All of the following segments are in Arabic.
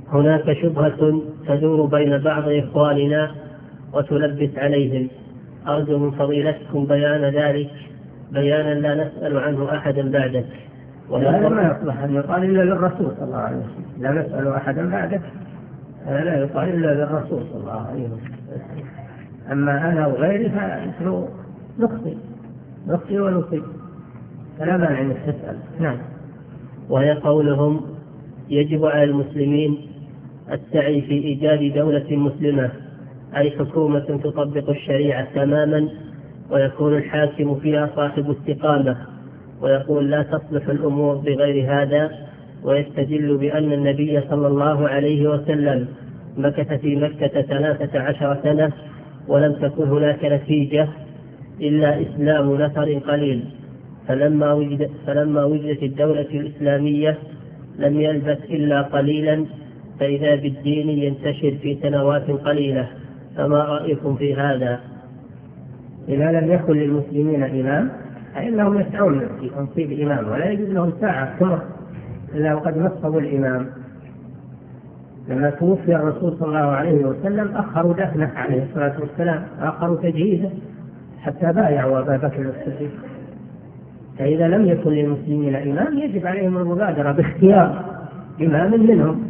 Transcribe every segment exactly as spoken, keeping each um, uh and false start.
هناك شبهة تدور بين بعض إخواننا وتلبس عليهم، أرجو من فضيلتكم بيان ذلك بيانا لا نسأل عنه أحدا بعدك. وهذا ما يصلح أن يقال إلا للرسول صلى الله عليه وسلم، لا نسأل أحدا بعدك، هذا لا يقال إلا للرسول صلى الله عليه وسلم. أما أنا وغيري فنحن نخطئ نخطئ ونصيب، فلا مانع أن تسأل. نعم. وهي قولهم: يجب على المسلمين السعي في إيجاد دولة مسلمة، أي حكومة تطبق الشريعة تماما ويكون الحاكم فيها صاحب استقامة. ويقول: لا تصلح الأمور بغير هذا، ويستدل بأن النبي صلى الله عليه وسلم مكث في مكة ثلاثة عشر سنة ولم تكن هناك نتيجة إلا إسلام نفر قليل، فلما وجد فلما وجدت الدولة الإسلامية لم يلبث إلا قليلا فإذا بالدين ينتشر في سنوات قليلة، فما رأيكم في هذا؟ إذا لم يكن للمسلمين إمام فإنهم يسعون في تنصيب الإمام، ولا يجوز لهم ساعة تمر إلا وقد نصبوا الإمام. لما توفي الرسول صلى الله عليه وسلم أخروا دفنه عليه الصلاة والسلام، أخروا تجهيزه حتى بايعوا أبا بكر الصديق. فإذا لم يكن للمسلمين إمام يجب عليهم المبادرة باختيار إمام منهم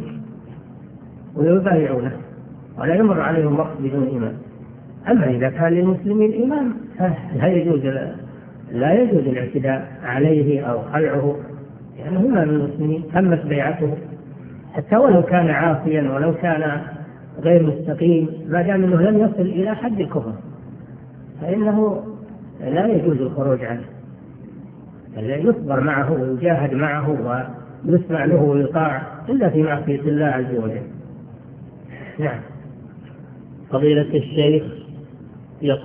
ويبايعونه، ولا يمر عليهم وقت بدون إمام. أما إذا كان للمسلمين إمام لا يجوز لا يجوز الاعتداء عليه أو خلعه، لأنه يعني من المسلمين تمت بيعته، حتى ولو كان عاصيا ولو كان غير مستقيم، ما دام أنه لم يصل إلى حد الكفر فإنه لا يجوز الخروج عنه، بل يصبر معه ويجاهد معه ويسمع له ويطاع إلا في معصية الله عز وجل. نعم. فضيلة الشيخ،